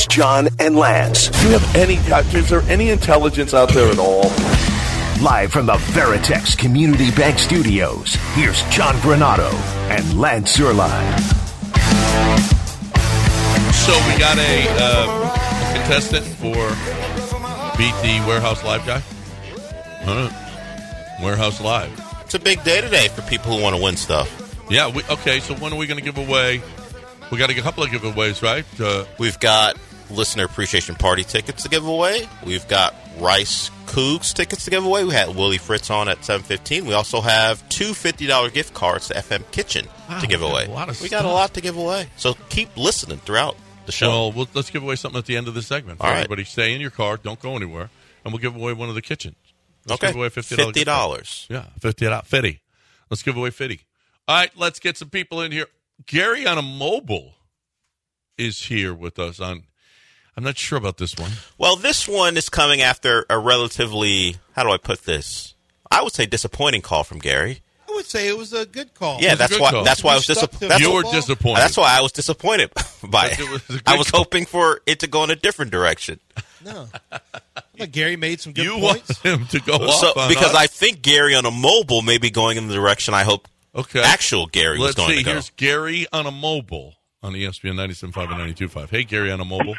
Here's John and Lance. Do you have is there any intelligence out there at all? Live from the Veritex Community Bank Studios, here's John Granado and Lance Zierlein. So we got a contestant for Beat the Warehouse Live guy. Warehouse Live. It's a big day today for people who want to win stuff. Yeah. Okay. So when are we going to give away? We got a couple of giveaways, right? We've got listener appreciation party tickets to give away. We've got Rice Cougs tickets to give away. We had Willie Fritz on at 7:15. We also have two $50 gift cards to FM Kitchen to give away. We got a lot to give away. So keep listening throughout the show. Well, let's give away something at the end of the segment. All right. Everybody stay in your car. Don't go anywhere. And we'll give away one of the kitchens. Let's okay. give away $50. Yeah, $50. Let's give away $50. All right, let's get some people in here. Gary on a mobile is here with us on. I'm not sure about this one. Well, this one is coming after a relatively, how do I put this? I would say disappointing call from Gary. I would say it was a good call. Yeah, that's why I was disappointed. You were disappointed. That's why I was disappointed by it. I was hoping for it to go in a different direction. No. But Gary made some good points. You want him to go off on because us? I think Gary on a mobile may be going in the direction I hope actual Gary was going to go. Here's Gary on a mobile on ESPN 97.5 and 92.5. Hey, Gary on a mobile.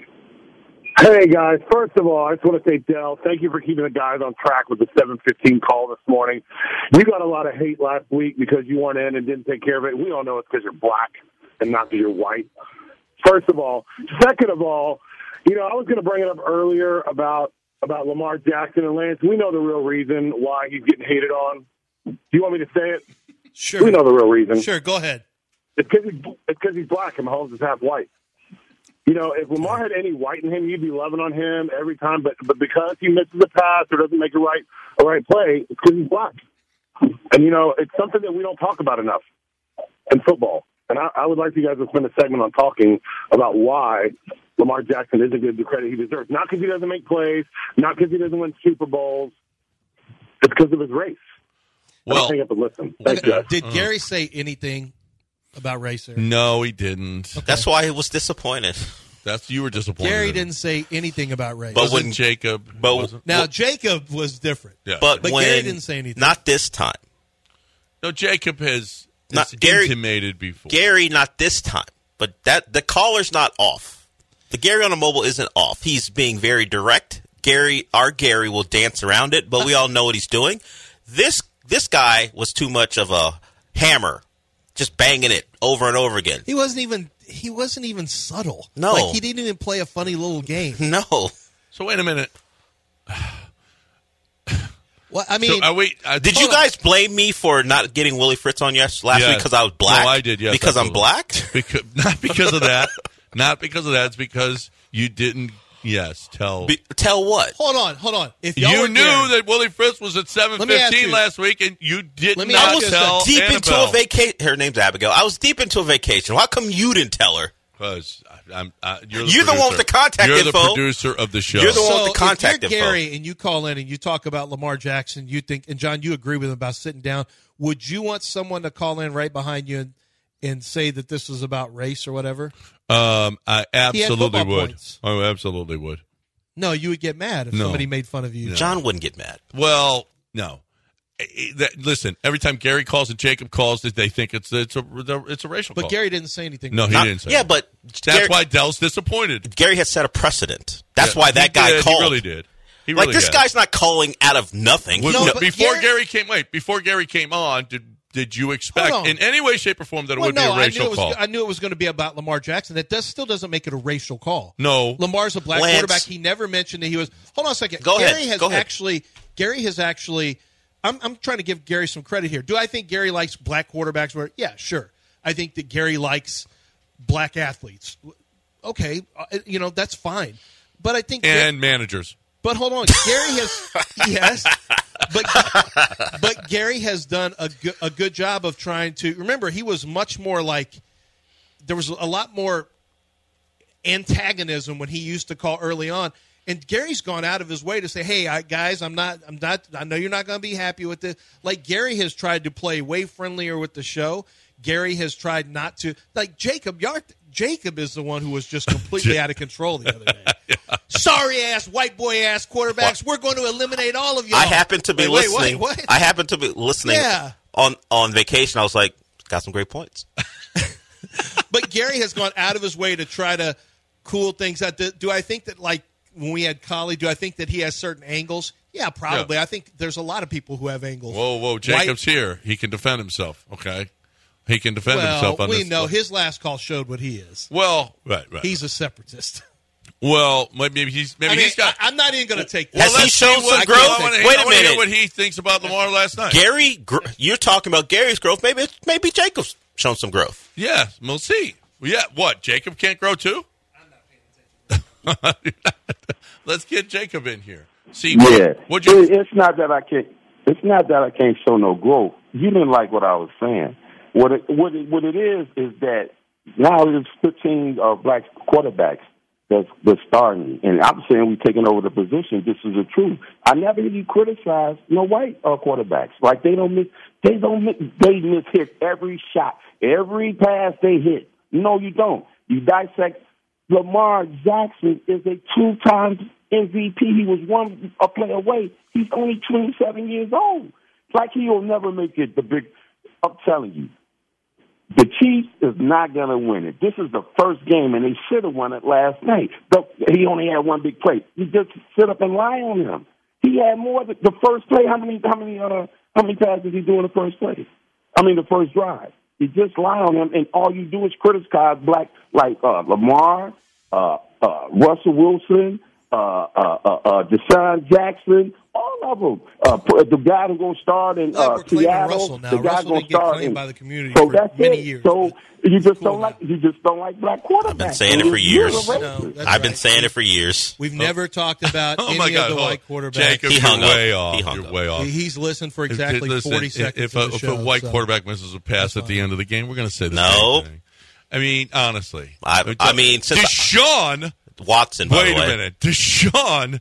Hey, guys. First of all, I just want to say, Dell, thank you for keeping the guys on track with the 7:15 call this morning. You got a lot of hate last week because you weren't in and didn't take care of it. We all know it's because you're black and not because you're white. First of all. Second of all, you know, I was going to bring it up earlier about Lamar Jackson and Lance. We know the real reason why he's getting hated on. Do you want me to say it? Sure. We know the real reason. Sure, go ahead. It's because he's black and Mahomes is half white. You know, if Lamar had any white in him, you'd be loving on him every time. But because he misses a pass or doesn't make a right play, it's because he's black. And, you know, it's something that we don't talk about enough in football. And I would like you guys to spend a segment on talking about why Lamar Jackson isn't getting the credit he deserves. Not because he doesn't make plays, not because he doesn't win Super Bowls. It's because of his race. Well, hang up and listen. Thanks, guys. Did Gary say anything about race? No, he didn't. Okay. That's why he was disappointed. You were disappointed. Gary didn't say anything about race. But when Jacob, Jacob was different. Yeah. But Gary didn't say anything. Not this time. No, Jacob has Gary, intimated before. Gary, not this time. But the caller's not off. The Gary on a mobile isn't off. He's being very direct. Our Gary will dance around it, but we all know what he's doing. This guy was too much of a hammer, just banging it over and over again. He wasn't even subtle. No. Like, he didn't even play a funny little game. No. So wait a minute. Well, I mean, did you guys blame me for not getting Willie Fritz on last week because I was black? No, I did. Yes, because absolutely. I'm black. Not because of that. Not because of that. It's because you didn't. Yes, tell what? Hold on. If you knew that Willie Fritz was at 7:15 last week, and you did not tell deep Annabelle. into a vacation. Her name's Abigail. I was deep into a vacation. How come you didn't tell her? Because you're the one with the contact info. You're the producer of the show. You're the one with the contact if you're info. Gary, and you call in and you talk about Lamar Jackson, you think, and John, you agree with him about sitting down. Would you want someone to call in right behind you and say that this was about race or whatever? I absolutely would. Points. I absolutely would. No, you would get mad if somebody made fun of you. No. John wouldn't get mad. Well, no. Listen, every time Gary calls and Jacob calls, they think it's a racial call. But Gary didn't say anything. No, he didn't say. Yeah, but that's why Dell's disappointed. Gary has set a precedent. That's why that guy called. He really did. This guy's not calling out of nothing. Before Gary came on, did you expect in any way, shape, or form that it would be a racial call? I knew it was going to be about Lamar Jackson. That still doesn't make it a racial call. No. Lamar's a black quarterback. He never mentioned that he was. Hold on a second. Go ahead. Gary has actually. I'm trying to give Gary some credit here. Do I think Gary likes black quarterbacks? Yeah, sure. I think that Gary likes black athletes. Okay, that's fine. But I think managers. But hold on, Gary has but Gary has done a good job of trying to remember. He was much more like there was a lot more antagonism when he used to call early on. And Gary's gone out of his way to say, "Hey, guys, I know you're not going to be happy with this." Like Gary has tried to play way friendlier with the show. Gary has tried not to like Jacob. Jacob is the one who was just completely out of control the other day. Sorry ass, white boy ass quarterbacks. We're going to eliminate all of y'all. I happened to be listening. What? I happened to be listening on vacation. I was like, got some great points. But Gary has gone out of his way to try to cool things out. Do I think that, like, when we had Collie, do I think that he has certain angles? Yeah, probably. Yeah. I think there's a lot of people who have angles. Whoa. Jacob's here. He can defend himself, okay? He can defend himself on this. We know his last call showed what he is. Well, right. He's a separatist. Well, maybe he's got. I'm not even going to take that. Has he shown some growth? Wait a minute. Hear what he thinks about Lamar last night. Gary, you're talking about Gary's growth. Maybe Jacob's shown some growth. Yeah, we'll see. Yeah, what? Jacob can't grow too? I'm not paying attention. Let's get Jacob in here. See, it's not that I can't. It's not that I can't show no growth. You didn't like what I was saying. What it is that now there's 15 black quarterbacks that's starting, and I'm saying we're taking over the position. This is the truth. I never hear you criticize no white quarterbacks. Like they miss hit every shot, every pass they hit. No, you don't. You dissect. Lamar Jackson is a 2-time MVP. He was a play away. He's only 27 years old. It's like he will never make it the big. I'm telling you, the Chiefs is not going to win it. This is the first game, and they should have won it last night. He only had one big play. You just sit up and lie on him. He had more than the first play. How many passes did he do in the first play? The first drive. You just lie on him, and all you do is criticize black, like Lamar, Russell Wilson, Deshaun Jackson, all of them. The guy who's going to start in Seattle, the guy going to start by the community so for that's many it. years. So you just don't like black quarterbacks. I've been saying it for years. I've been saying it for years. We've never talked about any of the white quarterbacks. Jacob, you're way off. You're way off. He's listened for exactly 40 seconds. If a white quarterback misses a pass at the end of the game, we're going to say the same thing. I mean, honestly. Since Deshaun Watson, by the way. Wait a minute. Deshaun,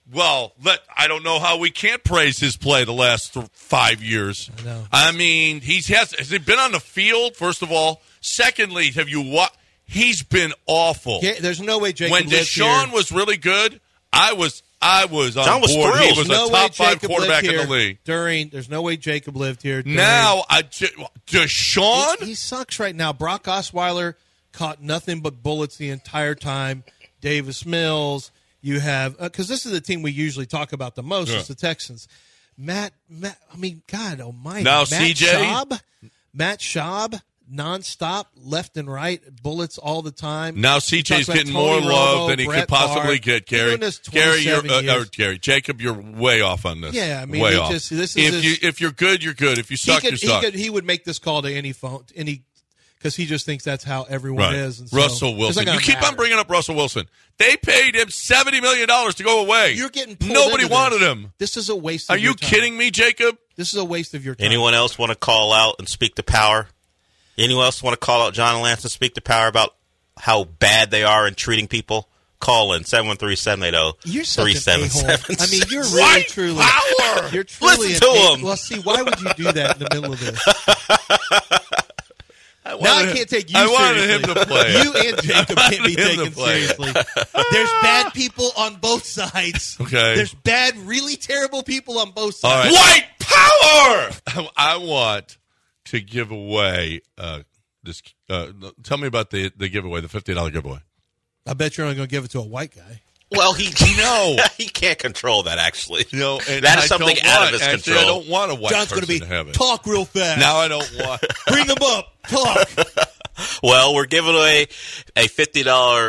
I don't know how we can't praise his play the last 5 years. I know. Has he been on the field, first of all? Secondly, have you watched? He's been awful. There's no way Jacob when Deshaun was really good, I was on board. Thrilled. He was a top 5 quarterback in the league. There's no way Jacob lived here. Now, Deshaun? He sucks right now. Brock Osweiler caught nothing but bullets the entire time. Davis Mills. You have because this is the team we usually talk about the most. Is the Texans. Matt. God Almighty. Now CJ. Matt Schaub, nonstop, left and right, bullets all the time. Now CJ's getting more love than he could possibly get. Gary, Jacob, you're way off on this. Yeah, way off. If you're good, you're good. If you suck, you suck. He would make this call to any phone, because he just thinks that's how everyone is. And so, Russell Wilson. You keep on bringing up Russell Wilson. They paid him $70 million to go away. You're getting pulled Nobody into wanted this. him. This is a waste of Are your you time. kidding me, Jacob? This is a waste of your time. Anyone else want to call out and speak to power? Anyone else want to call out John and Lance and speak to power about how bad they are in treating people? Call in 713-780-3776. You're such an a-hole. You're really truly power. You're truly Listen to him. Well, see, why would you do that in the middle of this? I can't take you seriously. I wanted him to play. You and Jacob can't be taken seriously. There's bad people on both sides. Okay. There's bad, really terrible people on both sides. Right. White power! I want to give away this. Tell me about the giveaway, the $50 giveaway. I bet you're only going to give it to a white guy. Well, he can't control that, actually. That is something out of his control. I don't want a white John's person to have it. Talk real fast. Now I don't want. Bring them up. Talk. Well, we're giving away a $50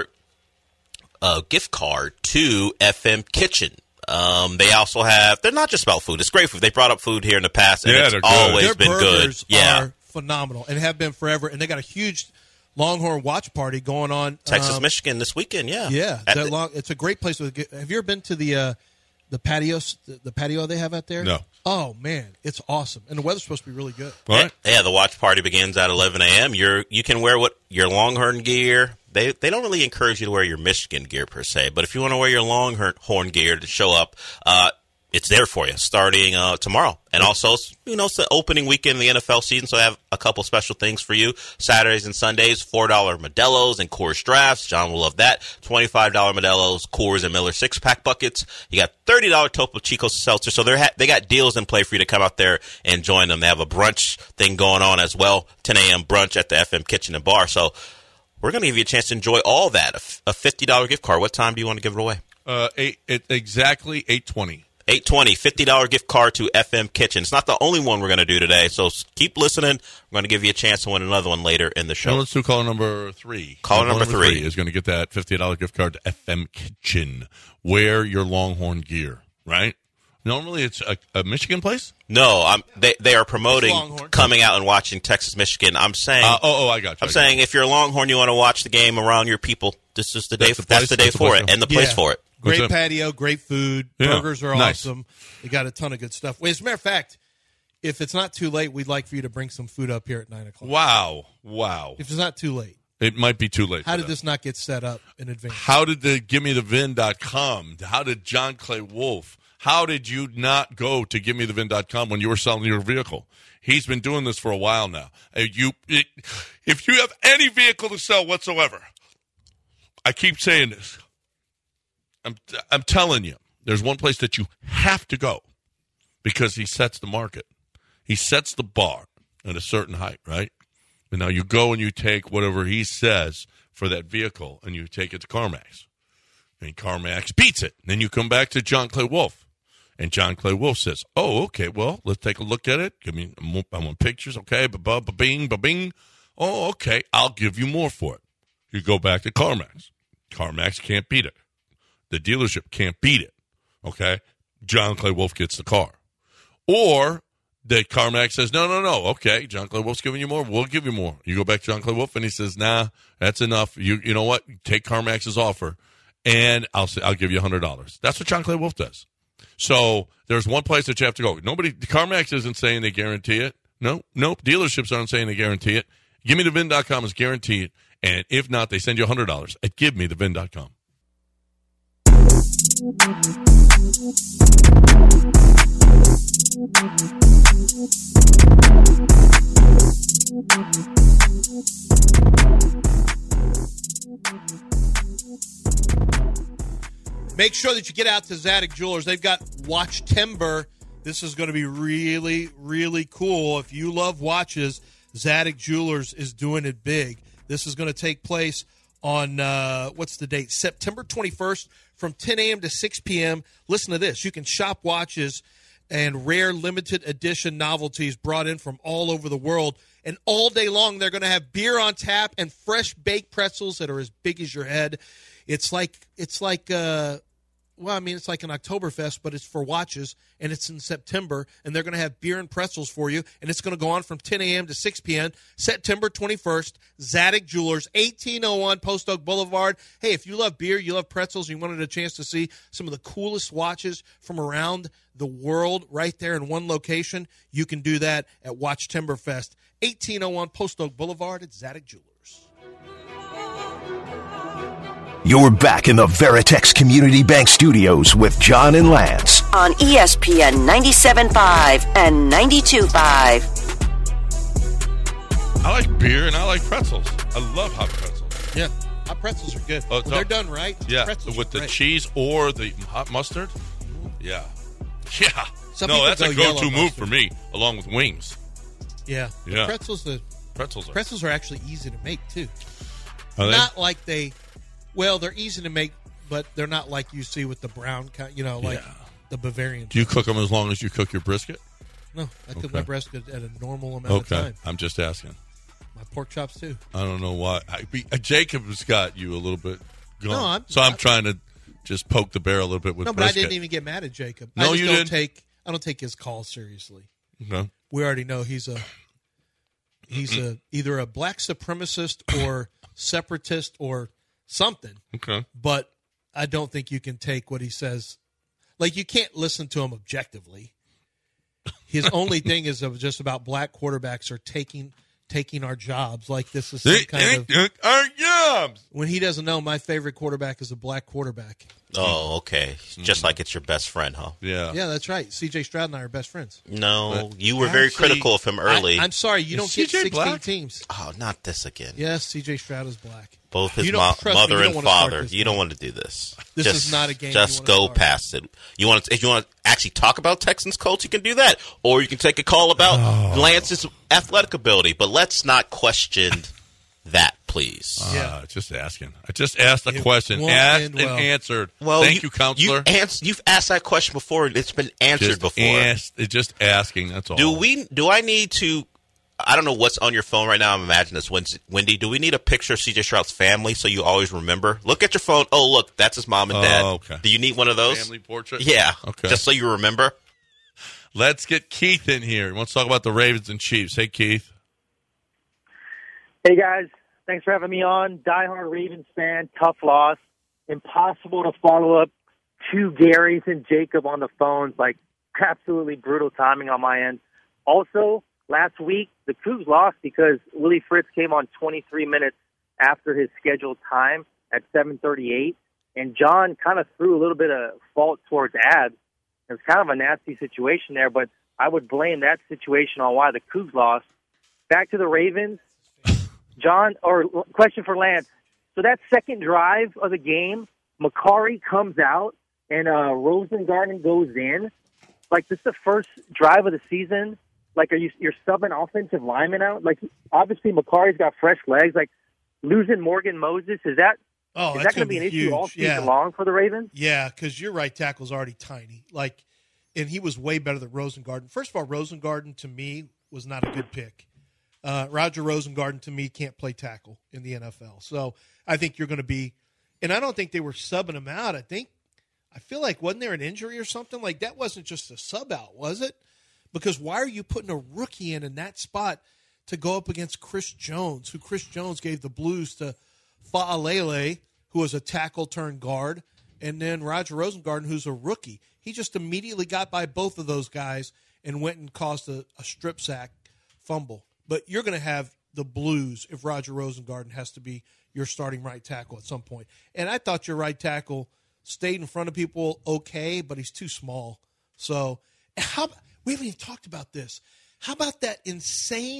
gift card to FM Kitchen. They also have. They're not just about food. It's great food. They brought up food here in the past, and it's always been good. Their burgers are phenomenal and have been forever. And they got a huge Longhorn watch party going on Texas, Michigan this weekend. Yeah. It's a great place. Have you ever been to the patios? The patio they have out there? No. Oh man, it's awesome, and the weather's supposed to be really good. All right. Yeah, the watch party begins at 11 a.m. You can wear your Longhorn gear. They don't really encourage you to wear your Michigan gear per se, but if you want to wear your Longhorn gear to show up, it's there for you starting tomorrow. And also, it's the opening weekend of the NFL season, so I have a couple special things for you. Saturdays and Sundays, $4 Modelo's and Coors Drafts. John will love that. $25 Modelo's, Coors, and Miller six-pack buckets. You got $30 Topo Chico Seltzer. So they got deals in play for you to come out there and join them. They have a brunch thing going on as well, 10 a.m. brunch at the FM Kitchen and Bar. So we're going to give you a chance to enjoy all that. A $50 gift card. What time do you want to give it away? Exactly 8:20. 8:20, $50 gift card to FM Kitchen. It's not the only one we're going to do today, so keep listening. We're going to give you a chance to win another one later in the show. Well, let's do caller number 3. Caller number 3 is going to get that $50 gift card to FM Kitchen. Wear your Longhorn gear, right? Normally it's a Michigan place? No, they are promoting coming out and watching Texas-Michigan. I'm saying, I got you. I'm saying if you're a Longhorn, you want to watch the game around your people, this is the day. That's the day for it, and the place for it. Great patio, great food. Yeah. Burgers are awesome. They got a ton of good stuff. As a matter of fact, if it's not too late, we'd like for you to bring some food up here at 9 o'clock. Wow. If it's not too late. It might be too late. How did this not get set up in advance? How did the GiveMeTheVin.com? How did John Clay Wolf? How did you not go to GiveMeTheVin.com when you were selling your vehicle? He's been doing this for a while now. If you have any vehicle to sell whatsoever, I keep saying this. I'm telling you, there's one place that you have to go because he sets the market. He sets the bar at a certain height, right? And now you go and you take whatever he says for that vehicle and you take it to CarMax. And CarMax beats it. And then you come back to John Clay Wolf. And John Clay Wolf says, oh, okay, well, let's take a look at it. I want pictures, okay, ba-bing, ba-bing. Oh, okay, I'll give you more for it. You go back to CarMax. CarMax can't beat it. The dealership can't beat it, okay? John Clay Wolf gets the car. Or the CarMax says, no, okay, John Clay Wolf's giving you more, we'll give you more. You go back to John Clay Wolf, and he says, nah, that's enough. You know what? Take CarMax's offer, and I'll give you $100. That's what John Clay Wolf does. So there's one place that you have to go. CarMax isn't saying they guarantee it. Nope. Dealerships aren't saying they guarantee it. GiveMeTheVin.com is guaranteed, and if not, they send you $100 at GiveMeTheVin.com. Make sure that you get out to Zadig Jewelers. They've got Watch Timber. This is going to be really, really cool. If you love watches, Zadig Jewelers is doing it big. This is going to take place on, what's the date? September 21st from 10 a.m. to 6 p.m. Listen to this. You can shop watches and rare limited edition novelties brought in from all over the world. And all day long, they're going to have beer on tap and fresh baked pretzels that are as big as your head. It's like an Oktoberfest, but it's for watches, and it's in September, and they're going to have beer and pretzels for you, and it's going to go on from 10 a.m. to 6 p.m., September 21st, Zadig Jewelers, 1801 Post Oak Boulevard. Hey, if you love beer, you love pretzels, you wanted a chance to see some of the coolest watches from around the world right there in one location, you can do that at Watch Timber Fest, 1801 Post Oak Boulevard at Zadig Jewelers. You're back in the Veritex Community Bank Studios with John and Lance on ESPN 97.5 and 92.5. I like beer and I like pretzels. I love hot pretzels. Yeah, hot pretzels are good. When they're done right. Yeah, with the cheese or the hot mustard. Yeah. That's a go-to move for me, along with wings. Yeah. Pretzels are actually easy to make too. Are they? Not like Well, they're easy to make, but they're not like you see with the brown, the Bavarian. Do you cook them as long as you cook your brisket? No, I cook my brisket at a normal amount of time. I'm just asking. My pork chops, too. I don't know why. Jacob's got you a little bit going. No, I'm trying to just poke the bear a little bit with brisket. No, but I didn't even get mad at Jacob. No, you didn't. I don't take his call seriously. Okay. We already know he's either a black supremacist or separatist or something. Okay. But I don't think you can take what he says. Like, you can't listen to him objectively. His only thing is just about black quarterbacks are taking our jobs. Like, this is some kind of... comes. When he doesn't know, my favorite quarterback is a black quarterback. Oh, okay. Just like it's your best friend, huh? Yeah. Yeah, that's right. C.J. Stroud and I are best friends. No, you were very Actually, critical of him early. I'm sorry, you don't get CJ 16 black? teams. Oh, not this again. Yes, C.J. Stroud is black. Both his You don't- trust me, mother you don't and wanna start father. this You don't game. want to do this. This just, is not a game you Just wanna go start. past it. If you want to actually talk about Texans Colts, you can do that, or you can take a call about Lance's athletic ability. But let's not question that, please. Yeah. Just asking. I just asked a It question. won't Asked end and well. answered. Well, Thank you, counselor. You've asked that question before, and it's been answered before. Just asking. That's all. Do I need to? I don't know what's on your phone right now. I'm imagining it's Wendy. Do we need a picture of C.J. Stroud's family so you always remember? Look at your phone. Oh, look, that's his mom and dad. Oh, okay. Do you need one of those? Family portrait? Yeah. Okay. Just so you remember. Let's get Keith in here. He wants to talk about the Ravens and Chiefs. Hey, Keith. Hey, guys. Thanks for having me on. Diehard Ravens fan, tough loss. Impossible to follow up 2 Garys and Jacob on the phones. Like, absolutely brutal timing on my end. Also, last week, the Cougs lost because Willie Fritz came on 23 minutes after his scheduled time at 7:38, and John kind of threw a little bit of fault towards Abs. It was kind of a nasty situation there, but I would blame that situation on why the Cougs lost. Back to the Ravens. John, or question for Lance. So that second drive of the game, Macari comes out and Rosengarten goes in. Like, this is the first drive of the season. Like, you're subbing offensive linemen out? Like, obviously Macari's got fresh legs. Like, losing Morgan Moses, is that going to be an issue all season long for the Ravens? Yeah, because your right tackle's already tiny. Like, and he was way better than Rosengarten. First of all, Rosengarten to me was not a good pick. Roger Rosengarten to me can't play tackle in the NFL. So I think you're going to be, and I don't think they were subbing him out. I feel like wasn't there an injury or something? Like, that wasn't just a sub out, was it? Because why are you putting a rookie in that spot to go up against Chris Jones, who Chris Jones gave the blues to Fa'alele, who was a tackle turned guard, and then Roger Rosengarten, who's a rookie. He just immediately got by both of those guys and went and caused a strip sack fumble. But you're going to have the blues if Roger Rosengarten has to be your starting right tackle at some point. And I thought your right tackle stayed in front of people okay, but he's too small. So we haven't even talked about this. How about the insane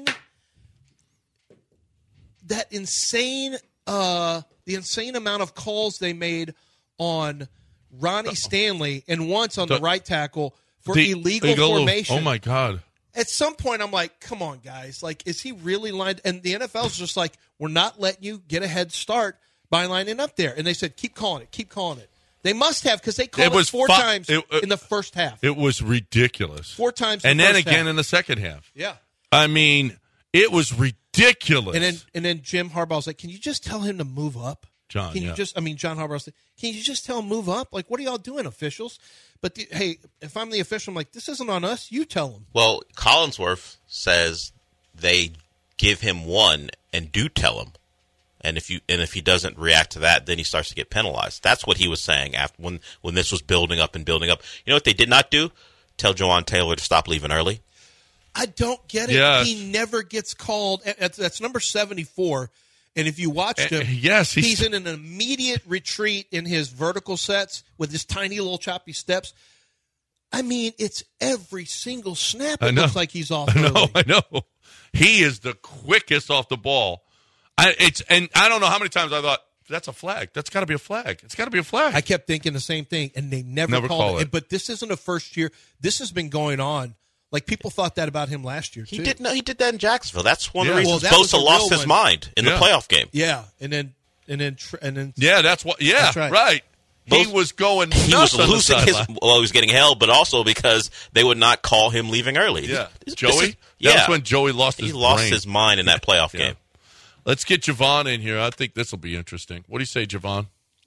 amount of calls they made on Ronnie Stanley and once on the right tackle for illegal formation. Oh, my God. At some point, I'm like, come on, guys. Like, is he really lined? And the NFL's just like, we're not letting you get a head start by lining up there. And they said, keep calling it, keep calling it. They must have, because they called it 4 times in the first half. It was ridiculous. 4 times in the first half. And then again half. In the second half. Yeah. I mean, it was ridiculous. And then Jim Harbaugh's like, can you just tell him to move up? John Harbaugh said, can you just tell him move up? Like, what are y'all doing, officials? But, hey, if I'm the official, I'm like, this isn't on us. You tell him. Well, Collinsworth says they give him one and do tell him. And if he doesn't react to that, then he starts to get penalized. That's what he was saying after when this was building up and building up. You know what they did not do? Tell Jawan Taylor to stop leaving early. I don't get it. Yes. He never gets called. That's number 74. And if you watched him, he's in an immediate retreat in his vertical sets with his tiny little choppy steps. I mean, it's every single snap. It looks like he's off. I know. He is the quickest off the ball. And I don't know how many times I thought, that's a flag. That's got to be a flag. It's got to be a flag. I kept thinking the same thing, and they never called it. But this isn't a first year. This has been going on. Like, people thought that about him last year, too. He did that in Jacksonville. That's one of the reasons Bosa lost his mind in the playoff game. Yeah, and then yeah, that's what. Yeah, that's right. He was going nuts. He was losing he was getting held, but also because they would not call him leaving early. Yeah, Joey. That's when Joey lost his brain. He lost his mind in that playoff game. Let's get Javon in here. I think this will be interesting. What do you say, Javon?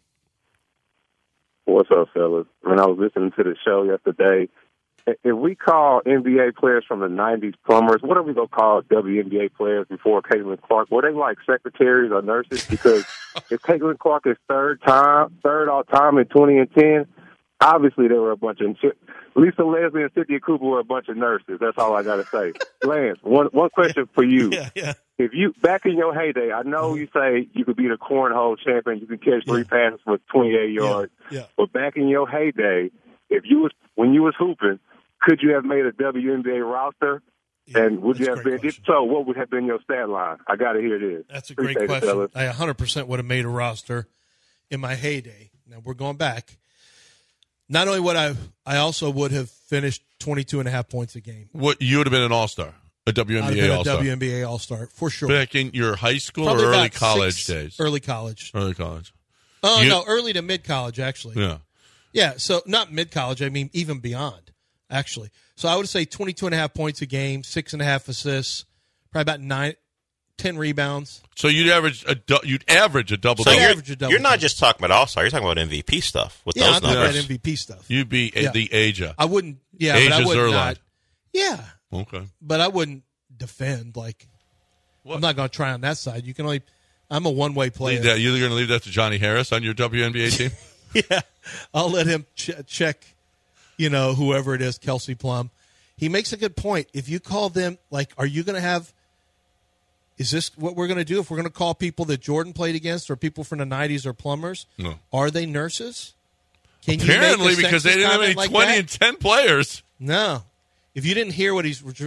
What's up, fellas? When I was listening to the show yesterday, if we call NBA players from the 90s plumbers, what are we going to call WNBA players before Caitlin Clark? Were they like secretaries or nurses? Because if Caitlin Clark is third all time in 2010, obviously there were a bunch of Lisa Leslie and Cynthia Cooper were a bunch of nurses. That's all I got to say. Lance, one question for you. Yeah. if you back in your heyday, I know you say you could be the cornhole champion, you could catch 3 passes for 28 yards. Yeah. But back in your heyday, when you was hooping, could you have made a WNBA roster? Yeah, and would you have been? Question. If so, what would have been your stat line? I got to hear this. That's a great question. I 100% would have made a roster in my heyday. Now we're going back. Not only would I also would have finished 22.5 points a game. What, you would have been an all-star, a WNBA all-star. A WNBA all-star for sure. Back in your high school Probably or early about college days? Early college. Early college. Oh, no, early to mid-college, actually. Yeah. Yeah, so not mid-college. I mean, even beyond, actually. So I would say 22.5 points a game, 6.5 assists, probably about 10 rebounds. So you'd average a double-double. So you're not just talking about all-star. You're talking about MVP stuff with those I'm numbers. talking about MVP stuff. You'd be the Aja. I wouldn't. Yeah, Aja but I would Zerline. not. Yeah. Okay. But I wouldn't defend. Like, I'm not going to try on that side. You can only. I'm a one-way player. You're going to leave that to Johnny Harris on your WNBA team? Yeah, I'll let him check. Whoever it is, Kelsey Plum. He makes a good point. If you call them, like, are you going to have? Is this what we're going to do? If we're going to call people that Jordan played against or people from the 90s or plumbers, no. Are they nurses? Can Apparently, you make a because they didn't have any like 20 that? and 10 players. No. If you didn't hear what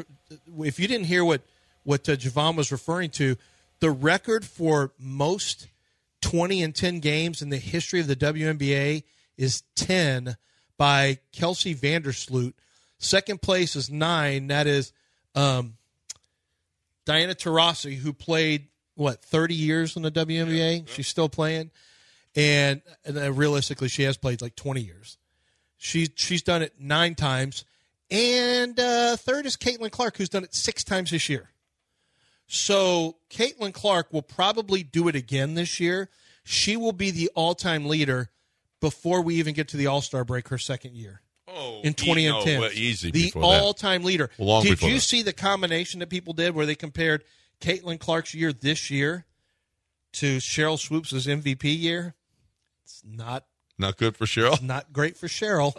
Javon was referring to, the record for most 20 and 10 games in the history of the WNBA is 10 by Kelsey Vandersloot. Second place is 9. That is Diana Taurasi, who played, 30 years in the WNBA? Yeah. She's still playing. And realistically, she has played like 20 years. She's done it 9 times. And third is Caitlin Clark, who's done it 6 times this year. So Caitlin Clark will probably do it again this year. She will be the all-time leader before we even get to the All-Star break her second year. In 20 and 10. Easy the all-time leader. Did you see the combination that people did where they compared Caitlin Clark's year this year to Cheryl Swoops' MVP year? It's not good for Cheryl? It's not great for Cheryl.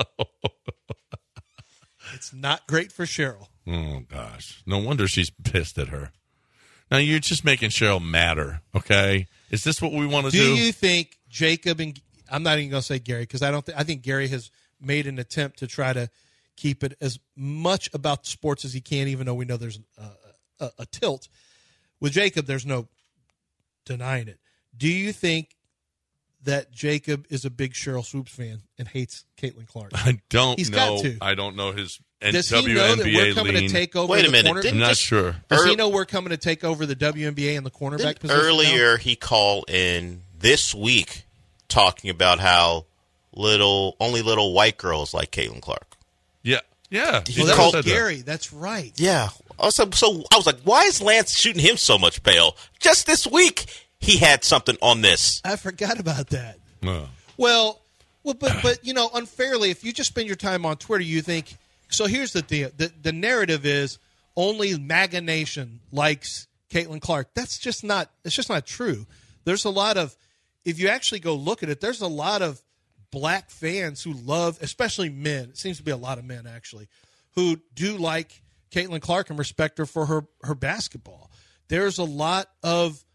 It's not great for Cheryl. Oh, gosh. No wonder she's pissed at her. Now, you're just making Cheryl madder, okay? Is this what we want to do? Do you think Jacob and – I'm not even going to say Gary because I think Gary has made an attempt to try to keep it as much about sports as he can, even though we know there's a tilt. With Jacob, there's no denying it. Do you think that Jacob is a big Cheryl Swoops fan and hates Caitlin Clark? I don't He's know. got to. I don't know his Does WNBA he know that we're coming lean. to take over Wait a the minute. corner? I'm not sure. Does he know we're coming to take over the WNBA and the cornerback position Earlier, now? he called in this week talking about how only little white girls like Caitlin Clark. Yeah. Well, He that called was Gary. That's right. Yeah. So I was like, why is Lance shooting him so much bail? Just this week, he had something on this. I forgot about that. No. Well, but unfairly, if you just spend your time on Twitter, you think. So here's the thing: the narrative is only MAGA Nation likes Caitlin Clark. That's just not. It's just not true. There's a lot of. If you actually go look at it, there's a lot of black fans who love, especially men. It seems to be a lot of men actually who do like Caitlin Clark and respect her for her basketball. There's a lot of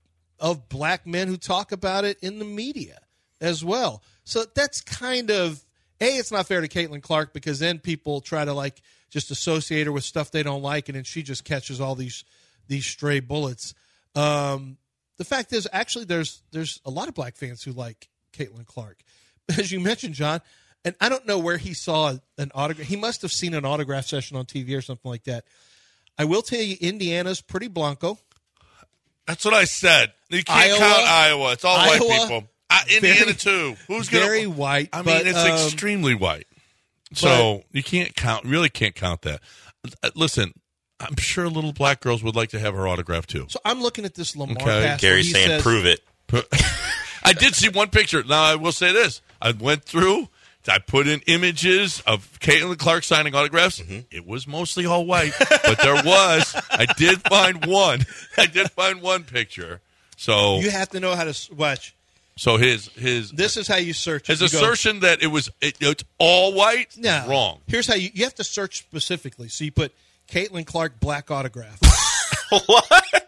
black men who talk about it in the media as well. So that's kind of it's not fair to Caitlin Clark because then people try to just associate her with stuff they don't like, and then she just catches all these stray bullets. The fact is, actually, there's a lot of black fans who like Caitlin Clark, as you mentioned, John. And I don't know where he saw an autograph. He must have seen an autograph session on TV or something like that. I will tell you, Indiana's pretty blanco. That's what I said. You can't count Iowa. It's all white people. Indiana too. Who's going very white? I mean, it's extremely white. So you really can't count that. Listen, I'm sure little black girls would like to have her autograph too. So I'm looking at this Lamar pass. Gary's saying, says, prove it. I did see one picture. Now, I will say this. I went through. I put in images of Caitlin Clark signing autographs. Mm-hmm. It was mostly all white, but I did find one. I did find one picture. So you have to know how to watch. So his this is how you search. His assertion that it's all white is wrong. Here's how you have to search specifically. So you put Caitlin Clark black autograph. What?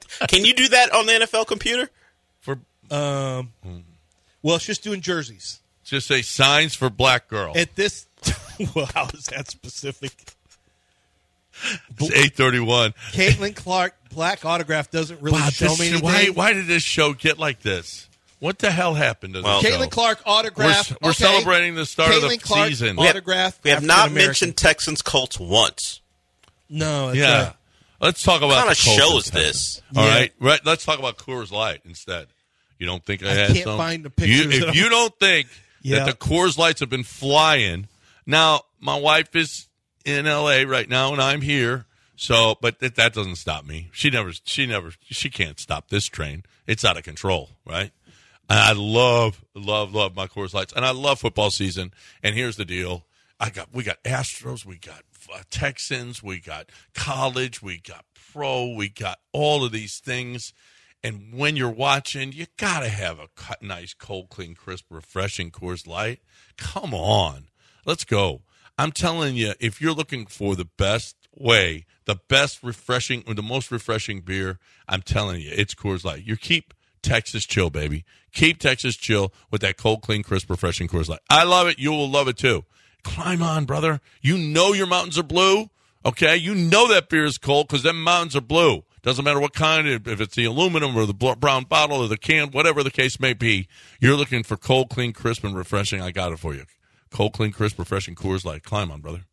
Can you do that on the NFL computer? Well, it's just doing jerseys. Just say signs for black girl. At this, well, how is that specific? It's 8:31. Caitlin Clark black autograph doesn't really show me anything. Why did this show get like this? What the hell happened to this show? Caitlin Clark autograph. We're celebrating the start of the Clark season. Autograph. We have not mentioned Texans Colts once. No. Yeah. Let's talk about what kind the of Colts show is instead. this? All right. Let's talk about Coors Light instead. You don't think I had can't some? find the pictures. If you don't think that the Coors Lights have been flying, now my wife is in L.A. right now and I'm here. So, but that doesn't stop me. She can't stop this train. It's out of control, right? And I love my Coors Lights, and I love football season. And here's the deal: we got Astros, we got Texans, we got college, we got pro, we got all of these things. And when you're watching, you gotta have a nice, cold, clean, crisp, refreshing Coors Light. Come on, let's go. I'm telling you, if you're looking for the best way, the best refreshing, or the most refreshing beer, I'm telling you, it's Coors Light. You keep Texas chill, baby. Keep Texas chill with that cold, clean, crisp, refreshing Coors Light. I love it. You will love it too. Climb on, brother. You know your mountains are blue, okay? You know that beer is cold because them mountains are blue. Doesn't matter what kind, if it's the aluminum or the brown bottle or the can, whatever the case may be. You're looking for cold, clean, crisp, and refreshing. I got it for you. Cold, clean, crisp, refreshing Coors Light. Climb on, brother.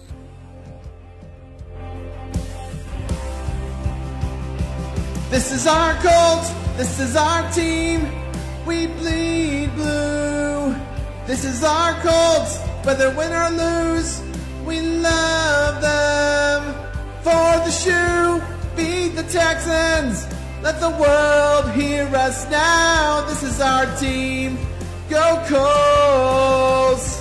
This is our Colts. This is our team. We bleed blue. This is our Colts. Whether win or lose, we love them. For the shoe, beat the Texans. Let the world hear us now. This is our team. Go Colts.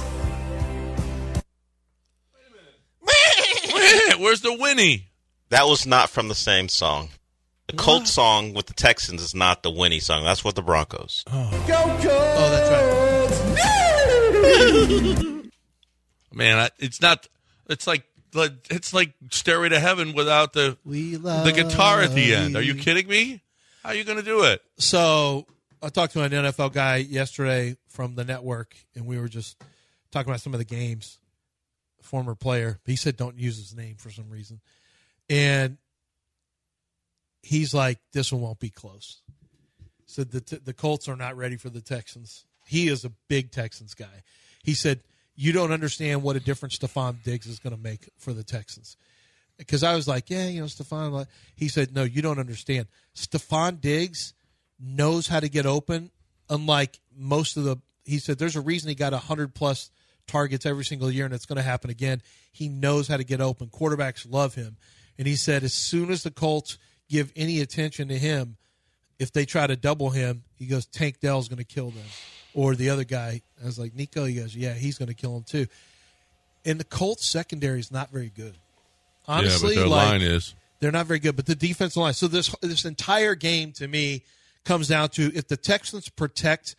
Where's the Winnie? That was not from the same song. The Colts song with the Texans is not the Winnie song. That's what the Broncos. Go Colts. Oh, that's right. Man, it's not. It's like Stairway to Heaven without the guitar at the end. Are you kidding me? How are you going to do it? So I talked to an NFL guy yesterday from the network, and we were just talking about some of the games. Former player. He said don't use his name for some reason. And he's like, this one won't be close. Said the Colts are not ready for the Texans. He is a big Texans guy. He said, you don't understand what a difference Stephon Diggs is going to make for the Texans. Because I was like, yeah, Stephon. He said, no, you don't understand. Stephon Diggs knows how to get open, unlike most of the – he said there's a reason he got 100-plus targets every single year, and it's going to happen again. He knows how to get open. Quarterbacks love him. And he said as soon as the Colts give any attention to him, if they try to double him, he goes, Tank Dell's going to kill them. Or the other guy, I was like, Nico, he goes, yeah, he's going to kill him too. And the Colts secondary is not very good. Honestly, yeah, but their line is. They're not very good, but the defensive line. So this entire game to me comes down to if the Texans protect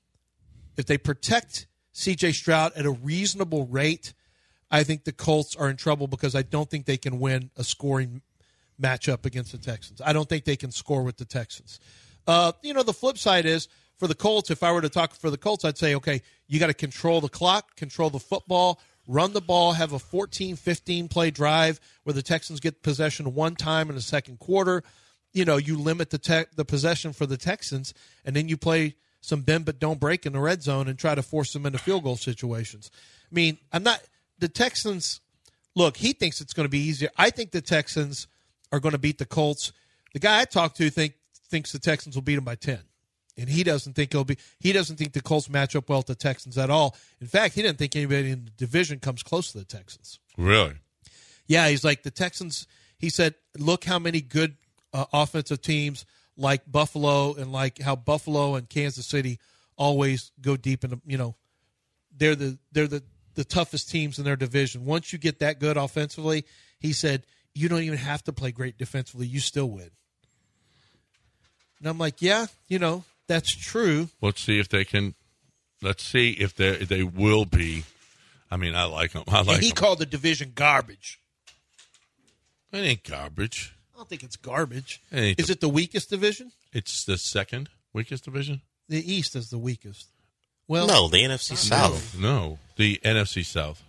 C.J. Stroud at a reasonable rate, I think the Colts are in trouble because I don't think they can win a scoring matchup against the Texans. I don't think they can score with the Texans. The flip side is for the Colts, if I were to talk for the Colts, I'd say, okay, you got to control the clock, control the football, run the ball, have a 14, 15-play drive where the Texans get possession one time in the second quarter. You limit the possession for the Texans, and then you play some bend but don't break in the red zone and try to force them into field goal situations. I mean, the Texans, look, he thinks it's going to be easier. I think the Texans are going to beat the Colts. The guy I talked to thinks the Texans will beat them by 10. And he doesn't think the Colts match up well with the Texans at all. In fact, he didn't think anybody in the division comes close to the Texans. Really? Yeah, he's like the Texans. He said, look how many good offensive teams like Buffalo and like how Buffalo and Kansas City always go deep into, they're the toughest teams in their division. Once you get that good offensively, he said, you don't even have to play great defensively. You still win. And I'm like, yeah, that's true. Let's see if they can. Let's see if they will be. I mean, I like them. He called the division garbage. It ain't garbage. don't think it's garbage. Hey, Is it the weakest division? It's the second weakest division? The East is the weakest. Well, No, the NFC South. No, the NFC South.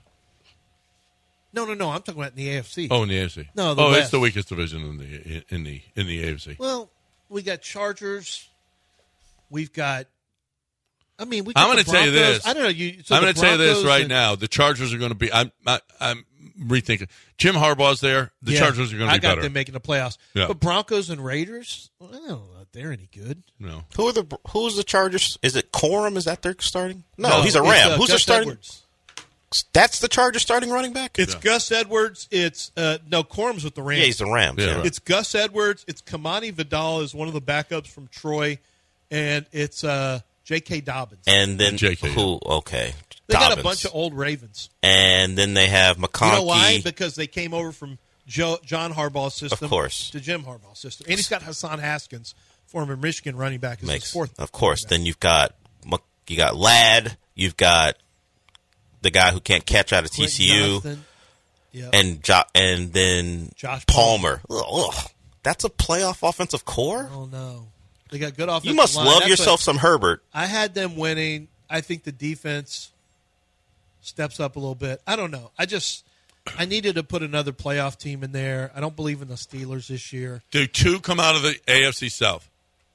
No. I'm talking about in the AFC. Oh, in the AFC. No, the it's West. the weakest division in the AFC. Well, we got Chargers. We've got. I mean, we. I'm going to tell you this. I don't know. I'm going to tell you this right now. The Chargers are going to be. I'm rethinking. Jim Harbaugh's there. The Chargers are going to be better. I got them making the playoffs. Yeah. But Broncos and Raiders, well, I don't know if they're any good. No. Who's the Chargers? Is it Corum? Is that their starting? No, No, he's a it's, Ram. Who's their Gus starting? Edwards. That's the Chargers starting running back? It's Gus Edwards. It's no Corum's with the Rams. Yeah, he's the Rams. Yeah, Yeah. right. It's Gus Edwards. It's Kamani Vidal is one of the backups from Troy, and it's J.K. Dobbins. And then JK, who? Okay. They got a Dobbins. bunch of old Ravens. And then they have McConkey. You know why? Because they came over from John Harbaugh's system, Of course. to Jim Harbaugh's system, and he's got Hassan Haskins, former Michigan running back, as his fourth. Of course. running Then you've got Ladd. You've got the guy who can't catch out of back. TCU. Jonathan. Yep. And then Josh Palmer. Ugh. That's a playoff offensive core? Oh no, they got good offensive You must line. love That's yourself what- some Herbert. I had them winning. I think the defense steps up a little bit. I don't know. I needed to put another playoff team in there. I don't believe in the Steelers this year. Do two come out of the AFC South?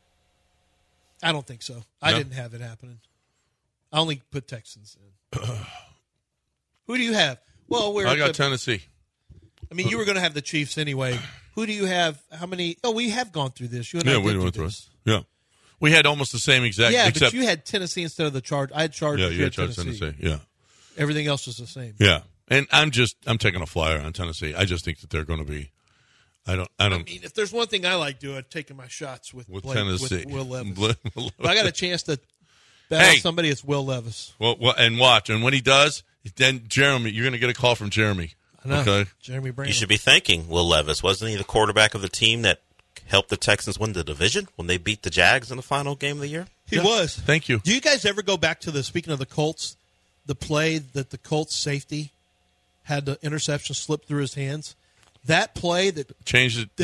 I don't think so. I No? didn't have it happening. I only put Texans in. Who do you have? Well, I got Tennessee. I mean, you were going to have the Chiefs anyway. Who do you have? How many? Oh, we have gone through this. You and I We did went do through this. it. Yeah. We had almost the same exact. Yeah, except, but you had Tennessee instead of the Chargers. I had Chargers. you you had had Tennessee. Tennessee. Yeah. Everything else was the same. Yeah. And I'm taking a flyer on Tennessee. I just think that they're going to be. I don't. I mean, if there's one thing I like doing, taking my shots with Tennessee. with Will Levis. Will If I got a chance to bet on somebody, it's Will Levis. Well, and watch, and when he does, then Jeremy, you're going to get a call from Jeremy. I know. Okay. Jeremy Brand. You should be thanking Will Levis. Wasn't he the quarterback of the team that helped the Texans win the division when they beat the Jags in the final game of the year? He was. Thank you. Do you guys ever go back to speaking of the Colts, the play that the Colts safety had the interception slip through his hands? That play that Changed it.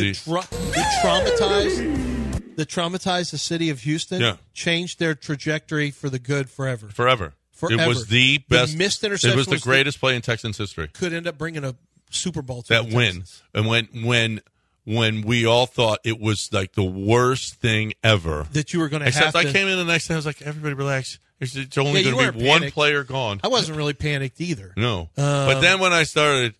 that traumatized the city of Houston, Yeah. changed their trajectory for the good forever. Forever. Forever. It was the best. missed interception It was the was the- greatest play in Texans history. Could end up bringing a Super Bowl to That the win. Texans. And when we all thought it was like the worst thing ever. That you were going to have Except I to. came in the next day, I was like, everybody relax. It's only Yeah, you going weren't to be one panicked. player gone. I wasn't really panicked either. No. But then when I started,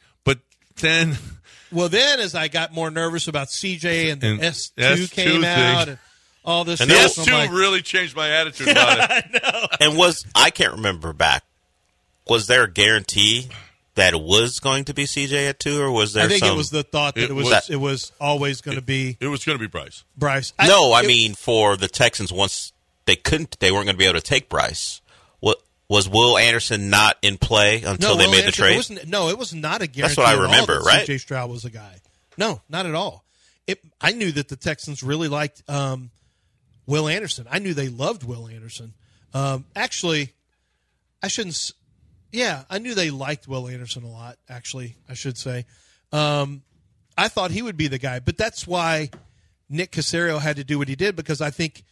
Well, then as I got more nervous about CJ and the And S2 S2 came thing. out and all this And stuff, this I'm too like, really changed my attitude about it. And I can't remember back, was there a guarantee that it was going to be CJ at 2, or was there I think some... it was the thought that it was always going to be It was going to be Bryce. Bryce. I mean for the Texans, once they weren't going to be able to take Bryce. Was Will Anderson not in play until they made the trade? It was not a guarantee. That's what I at all remember, that right? CJ Stroud was a guy. No, not at all. I knew that the Texans really liked Will Anderson. I knew they loved Will Anderson. Actually, I shouldn't. Yeah, I knew they liked Will Anderson a lot. Actually, I should say. I thought he would be the guy, but that's why Nick Caserio had to do what he did, because I think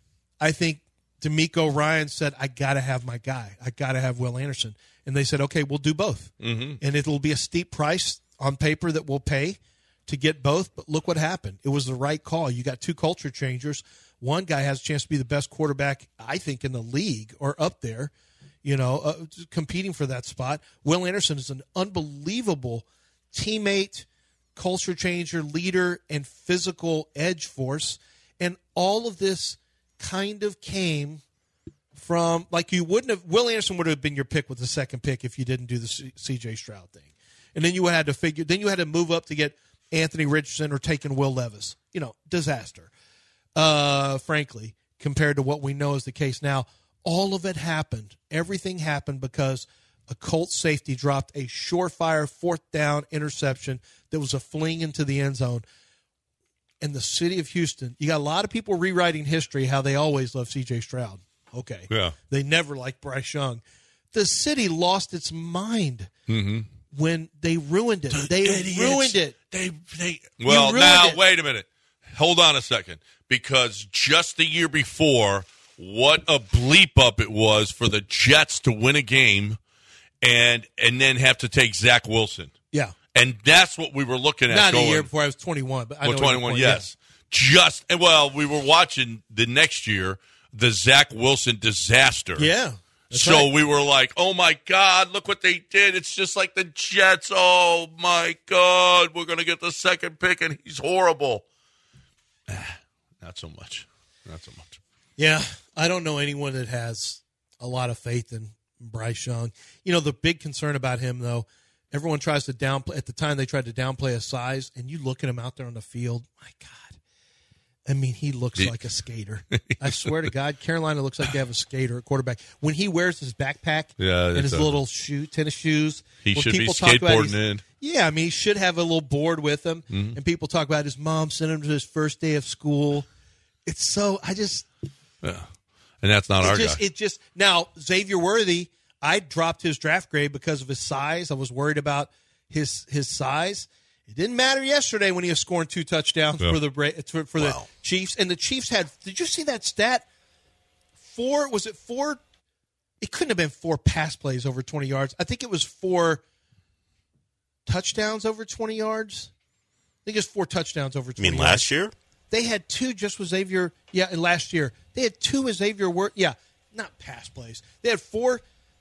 D'Amico Ryan said, I got to have my guy. I got to have Will Anderson. And they said, okay, we'll do both. Mm-hmm. And it'll be a steep price on paper that we'll pay to get both. But look what happened. It was the right call. You got two culture changers. One guy has a chance to be the best quarterback, I think, in the league or up there, competing for that spot. Will Anderson is an unbelievable teammate, culture changer, leader, and physical edge force. And all of this kind of came from, like, you wouldn't have, Will Anderson would have been your pick with the second pick if you didn't do the CJ Stroud thing. And then you had to move up to get Anthony Richardson or taking Will Levis. Disaster, frankly, compared to what we know is the case now. All of it happened. Everything happened because a Colts safety dropped a surefire fourth down interception that was a fling into the end zone. In the city of Houston, you got a lot of people rewriting history how they always love C.J. Stroud. Okay. Yeah. They never liked Bryce Young. The city lost its mind. Mm-hmm. when they ruined it. They idiots. ruined it. Well, ruined now, it. wait a minute. Hold on a second. Because just the year before, what a bleep up it was for the Jets to win a game and then have to take Zach Wilson. Yeah. And that's what we were looking at. Not going, a year before I was 21. But I know 21, point, yes. We were watching the next year, the Zach Wilson disaster. Yeah. That's So right. we were like, oh, my God, look what they did. It's just like the Jets. Oh, my God, we're going to get the second pick, and he's horrible. Not so much. Not so much. Yeah, I don't know anyone that has a lot of faith in Bryce Young. You know, the big concern about him, though, everyone tries to downplay. At the time, they tried to downplay his size, and you look at him out there on the field, my God. I mean, he looks like a skater. I swear to God, Carolina looks like they have a skater at quarterback. When he wears his backpack and his little tennis shoes. He should be people talk about skateboarding in. Yeah, I mean, he should have a little board with him. And people talk about his mom sent him to his first day of school. It's so, Yeah. And that's not our guy. Now, Xavier Worthy, I dropped his draft grade because of his size. I was worried about his size. It didn't matter yesterday when he was scoring 2 touchdowns for the Chiefs. And the Chiefs had, did you see that stat? 4? It couldn't have been 4 pass plays over 20 yards. I think it was 4 touchdowns over 20 yards. I think it was 4 touchdowns over 20 yards. You mean last year? They had 2 just with Xavier. Yeah, last year. They had 2 with Xavier Worthy. Yeah, not pass plays. They had 4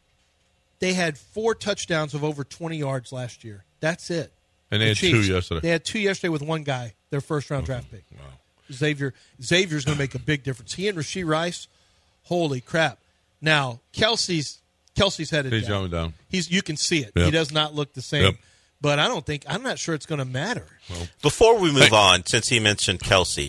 touchdowns of over 20 yards last year. That's it. And they had Chiefs. 2 yesterday. They had 2 yesterday with one guy, their first-round draft pick. Wow. Xavier's going to make a big difference. He and Rashee Rice, holy crap. Now, Kelsey's headed He's down. going down. You can see it. Yep. He does not look the same. Yep. But I'm not sure it's going to matter. Before we move on, since he mentioned Kelsey,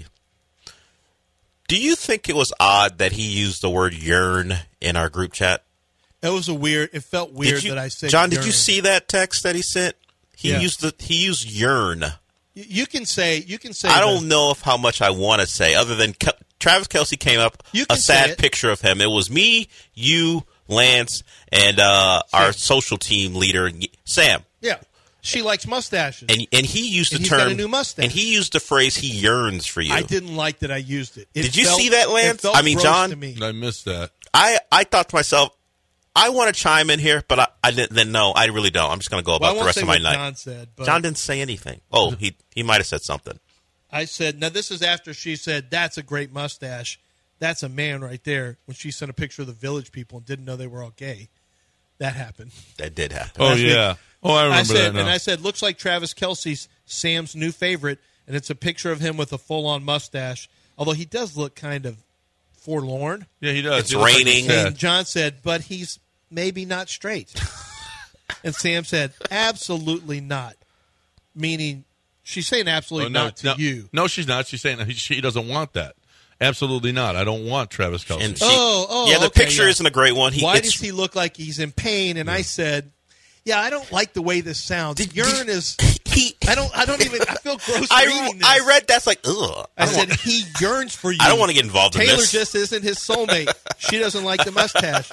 do you think it was odd that he used the word yearn in our group chat? It felt weird that I said John, yearn. did you see that text that he sent? He used yearn. You can say. I don't know how much I want to say, other than Travis Kelce came up a sad picture of him. It was me, you, Lance, and our social team leader, Sam. Yeah, she likes mustaches, and he used the he's term. got a new mustache. And he used the phrase "he yearns for you." I didn't like that I used it. Did you see that, Lance? I mean, John, I missed that. I thought to myself, I want to chime in here, but I didn't. Then no, I really don't. I'm just going to go about the rest of my night. John said, but John didn't say anything. Oh, he might have said something. I said, now this is after she said, "That's a great mustache. That's a man right there." When she sent a picture of the Village people and didn't know they were all gay, that happened. That did happen. Oh yeah. Oh, I remember that now. And I said, looks like Travis Kelce's Sam's new favorite, and it's a picture of him with a full-on mustache. Although he does look kind of forlorn. Yeah, he does. It's raining. And John said, but he's maybe not straight. And Sam said, absolutely not. Meaning, she's saying absolutely not to you. No, she's not. She's saying she doesn't want that. Absolutely not. I don't want Travis Kelce. And the picture isn't a great one. Why does he look like he's in pain? And I said, yeah, I don't like the way this sounds. Yearn is. I feel gross reading this. I read that's like, ugh. I said he yearns for you. I don't want to get involved in Taylor this. just isn't his soulmate. She doesn't like the mustache.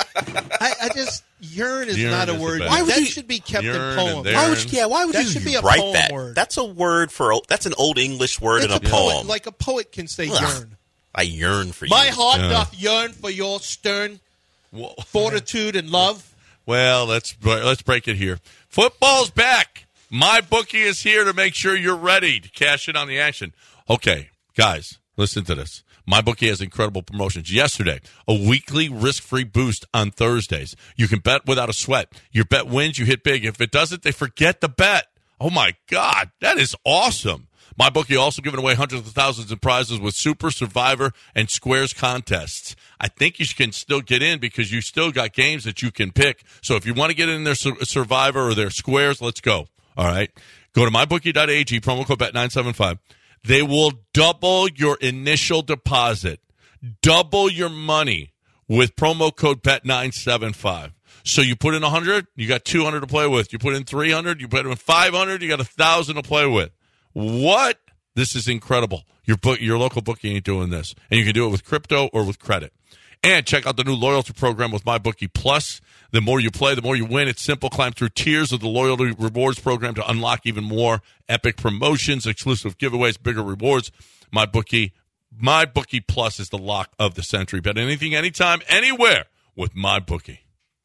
Yearn is not a word. That should be kept in poems. Why would that you should be a write poem that? word. That's a word that's an old English word in a poem. Like a poet can say yearn. I yearn for you. My heart doth yearn for your stern fortitude and love. Well, let's break it here. Football's back. My bookie is here to make sure you're ready to cash in on the action. Okay, guys, listen to this. My bookie has incredible promotions. Yesterday, a weekly risk-free boost on Thursdays. You can bet without a sweat. Your bet wins, you hit big. If it doesn't, they forget the bet. Oh, my God. That is awesome. My bookie also giving away hundreds of thousands in prizes with Super, Survivor, and Squares contests. I think you can still get in because you still got games that you can pick. So if you want to get in their Survivor or their Squares, let's go. All right. Go to mybookie.ag, promo code BET975. They will double your initial deposit, double your money with promo code BET975. So you put in 100, you got 200 to play with. You put in 300, you put in 500, you got 1,000 to play with. What? This is incredible. Your local bookie ain't doing this. And you can do it with crypto or with credit. And check out the new loyalty program with MyBookie Plus. The more you play, the more you win. It's simple. Climb through tiers of the loyalty rewards program to unlock even more epic promotions, exclusive giveaways, bigger rewards. MyBookie Plus is the lock of the century. Bet anything, anytime, anywhere with MyBookie.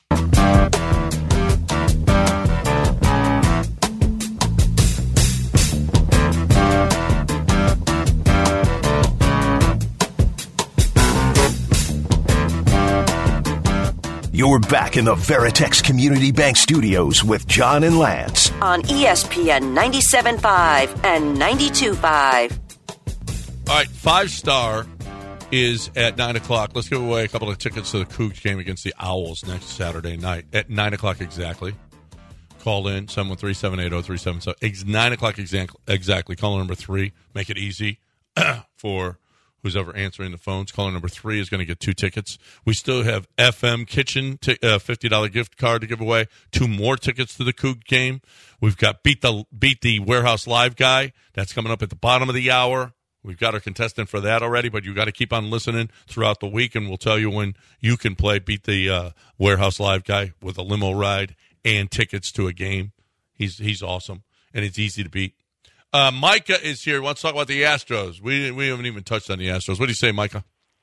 You're back in the Veritex Community Bank Studios with John and Lance on ESPN 97.5 and 92.5. All right, 5-Star is at 9 o'clock. Let's give away a couple of tickets to the Cougs game against the Owls next Saturday night at 9 o'clock exactly. Call in, 713-780-377. It's 9 o'clock exactly. Caller number 3. Make it easy for who's ever answering the phones. Caller number 3 is going to get 2 tickets. We still have FM Kitchen, $50 gift card to give away. 2 more tickets to the Coug game. We've got Beat the Warehouse Live guy. That's coming up at the bottom of the hour. We've got our contestant for that already, but you got to keep on listening throughout the week, and we'll tell you when you can play Beat the Warehouse Live guy with a limo ride and tickets to a game. He's awesome, and it's easy to beat. Micah is here. Wants to talk about the Astros. We haven't even touched on the Astros. What do you say, Micah?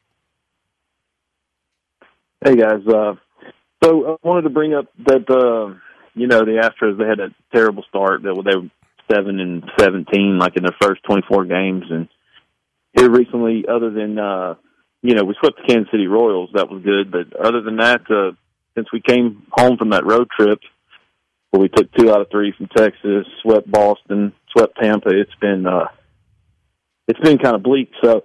Hey, guys. So I wanted to bring up that, the Astros, they had a terrible start. They were 7-17, like in their first 24 games. And here recently, other than, we swept the Kansas City Royals. That was good. But other than that, since we came home from that road trip, where we took 2 out of 3 from Texas, swept Boston, swept Tampa, it's been kind of bleak. So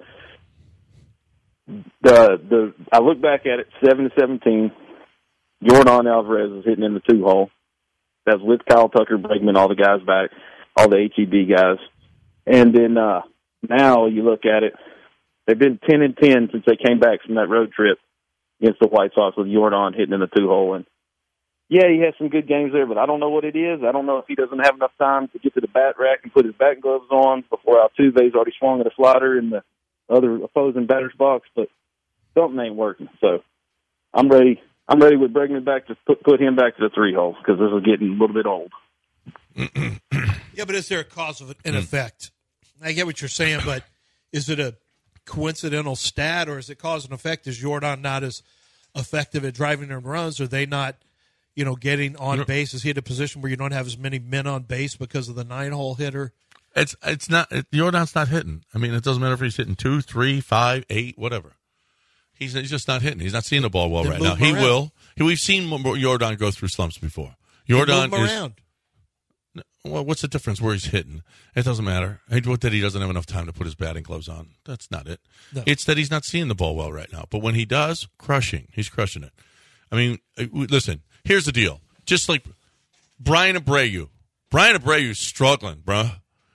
I look back at it, 7-17. Jordan Alvarez is hitting in the 2-hole. That's with Kyle Tucker, Bregman, all the guys back, all the HEB guys. And then now you look at it, they've been 10-10 since they came back from that road trip against the White Sox with Jordan hitting in the 2-hole. And yeah, he has some good games there, but I don't know what it is. I don't know if he doesn't have enough time to get to the bat rack and put his bat gloves on before Altuve's already swung at a slider in the other opposing batter's box, but something ain't working. So I'm ready with Bregman back to put him back to the 3-hole because this is getting a little bit old. Yeah, but is there a cause of an effect? I get what you're saying, but is it a coincidental stat or is it cause and effect? Is Jordan not as effective at driving them runs? Are they not, getting on base? Is he in a position where you don't have as many men on base because of the 9-hole hitter? It's not. Jordan's not hitting. I mean, it doesn't matter if he's hitting 2, 3, 5, 8, whatever. He's just not hitting. He's not seeing the ball well right now. He will. We've seen Jordan go through slumps before. Jordan is around. Well, what's the difference where he's hitting? It doesn't matter. That he doesn't have enough time to put his batting gloves on. That's not it. No. It's that he's not seeing the ball well right now. But when he does, he's crushing it. I mean, listen, here's the deal. Just like Brian Abreu. Brian Abreu's struggling, bro.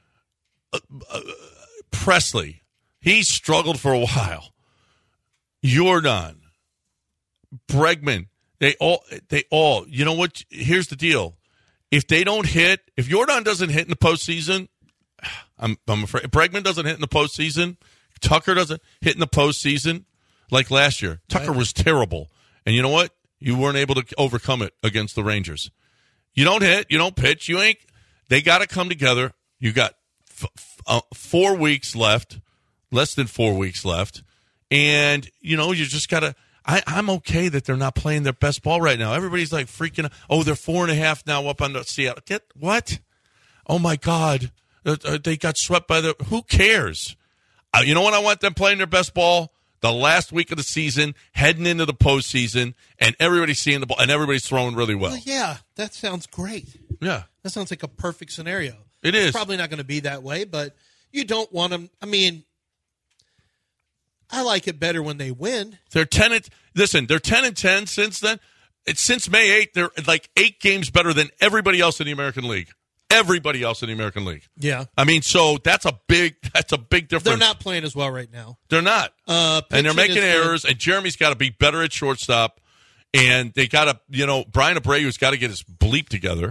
Presley, he struggled for a while. Jordan, Bregman, they all, you know what? Here's the deal. If they don't hit, if Jordan doesn't hit in the postseason, I'm afraid. If Bregman doesn't hit in the postseason, Tucker doesn't hit in the postseason, like last year. Tucker was terrible. And you know what? You weren't able to overcome it against the Rangers. You don't hit, you don't pitch, they got to come together. You got 4 weeks left, less than 4 weeks left. And, you just got to – I'm okay that they're not playing their best ball right now. Everybody's like freaking – they're 4.5 now up on the Seattle. What? Oh, my God. They got swept by the – who cares? You know when I want them playing their best ball? The last week of the season, heading into the postseason, and everybody's seeing the ball, and everybody's throwing really well. Yeah, that sounds great. Yeah. That sounds like a perfect scenario. It is. It's probably not going to be that way, but you don't want them – I mean – I like it better when they win. They're 10-10 since then. Since May 8th, they're like 8 games better than everybody else in the American League. Everybody else in the American League. Yeah. I mean, so that's a big difference. They're not playing as well right now. They're not. And they're making errors, and Jeremy's got to be better at shortstop, and they got to, Brian Abreu's got to get his bleep together.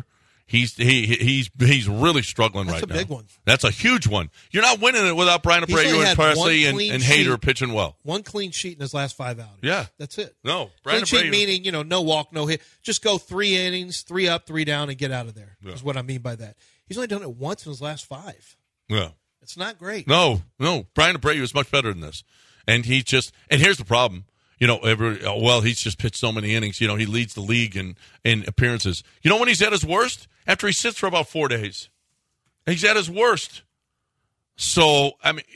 He's really struggling right now. That's a big one. That's a huge one. You're not winning it without Brian Abreu and Presley and Hader pitching well. One clean sheet in his last 5 outings. Yeah. That's it. No. Brian Clean sheet Abreu, meaning, no walk, no hit. Just go 3 innings, 3 up, 3 down, and get out of there. Is what I mean by that. He's only done it once in his last 5. Yeah. It's not great. No. Brian Abreu is much better than this. And and here's the problem. He's just pitched so many innings. He leads the league in appearances. You know when he's at his worst? After he sits for about 4 days. He's at his worst. So, I mean,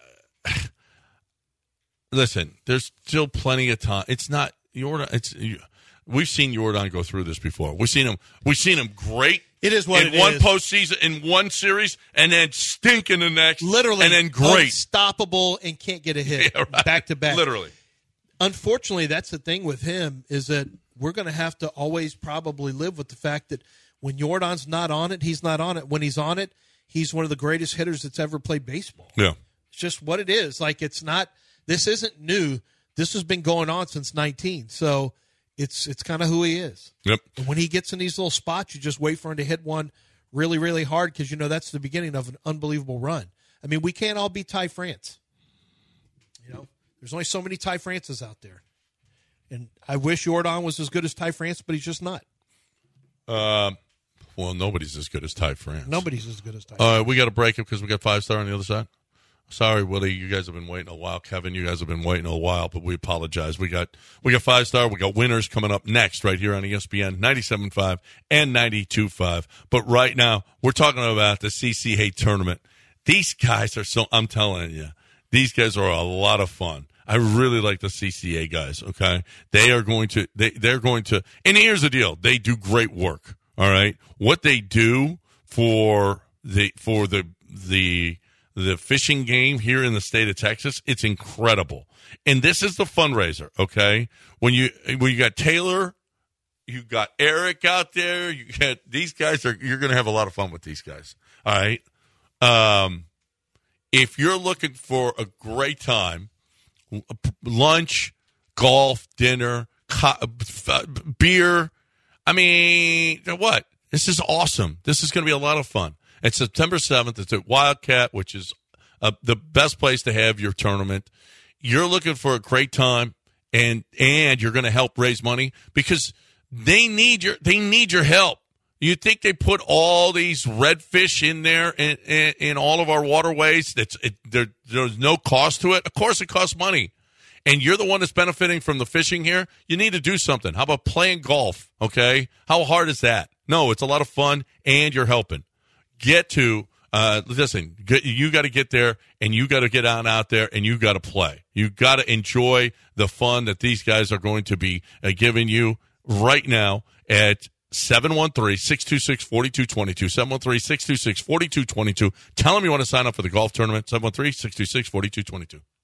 listen, there's still plenty of time. It's not Yordan. We've seen Yordan go through this before. We've seen him great. It is what in one postseason, in one series, and then stink in the next. Literally, and then great, unstoppable, and can't get a hit back to back. Literally. Unfortunately, that's the thing with him is that we're going to have to always probably live with the fact that when Yordan's not on it, he's not on it. When he's on it, he's one of the greatest hitters that's ever played baseball. Yeah, it's just what it is. Like it's not. This isn't new. This has been going on since 19. So. It's kind of who he is. Yep. And when he gets in these little spots, you just wait for him to hit one really, really hard because that's the beginning of an unbelievable run. I mean, we can't all be Ty France. There's only so many Ty Frances out there. And I wish Yordan was as good as Ty France, but he's just not. Well, nobody's as good as Ty France. Nobody's as good as Ty France. We got to break it because we got 5-star on the other side. Sorry, Willie, you guys have been waiting a while. Kevin, you guys have been waiting a while, but we apologize. We got 5-star. We got winners coming up next right here on ESPN 97.5 and 92.5. But right now, we're talking about the CCA tournament. These guys are I'm telling you, these guys are a lot of fun. I really like the CCA guys, okay? They're going to, and here's the deal. They do great work, all right? What they do for the fishing game here in the state of Texas, it's incredible. And this is the fundraiser, okay? When you got Taylor, you got Eric out there, you got these guys you're going to have a lot of fun with these guys. All right? If you're looking for a great time, lunch, golf, dinner, beer, I mean, what? This is awesome. This is going to be a lot of fun. It's September 7th. It's at Wildcat, which is the best place to have your tournament. You're looking for a great time, and you're going to help raise money because they need your help. You think they put all these redfish in there in all of our waterways? There's no cost to it. Of course, it costs money, and you're the one that's benefiting from the fishing here. You need to do something. How about playing golf? Okay, how hard is that? No, it's a lot of fun, and you're helping. Get to you got to get there, and you got to get out there, and you got to play. You got to enjoy the fun that these guys are going to be giving you right now at 713-626-4222. 713-626-4222. Tell them you want to sign up for the golf tournament. 713-626-4222.